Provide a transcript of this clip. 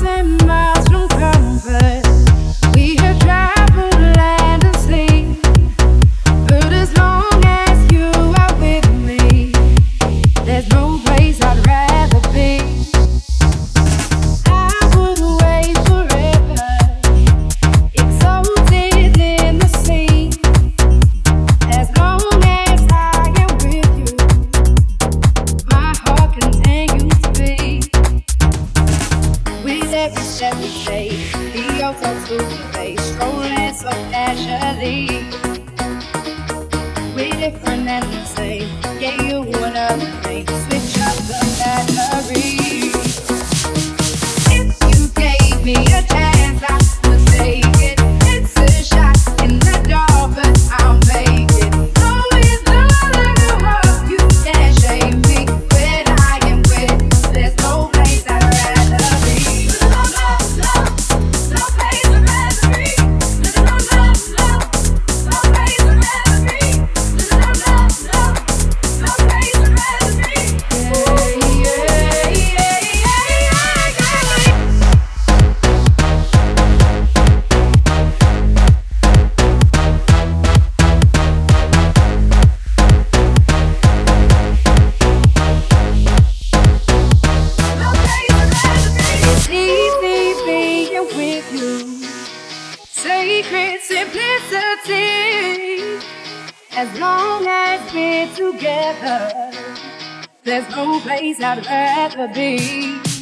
1,000 miles from comfort. We have traveled land and sea, but as long as you are with me, there's no place I'd rather be. I would wait forever, exalted in the sea. As long as I am with you, my heart continues to beat. With every step we take, the altar to the face, strolling so casually. We're different and the same. Yeah, you another thing. Switch up the battery. If you gave me a chance, I would take it. It's a shot in the dark, but I'll make it. Oh, it's not like a hug. You can't shame me when I am with. There's no place I'd rather be. No, no, no, no place I'd rather be. No, no, no, no, no place I'd rather be. No, no, no, no, no place I'd rather be. Yeah, yeah, yeah, yeah, yeah. No place I'd rather be. It's easy being with you. Sacred simplicity. As long as we're together, there's no place I'd rather be.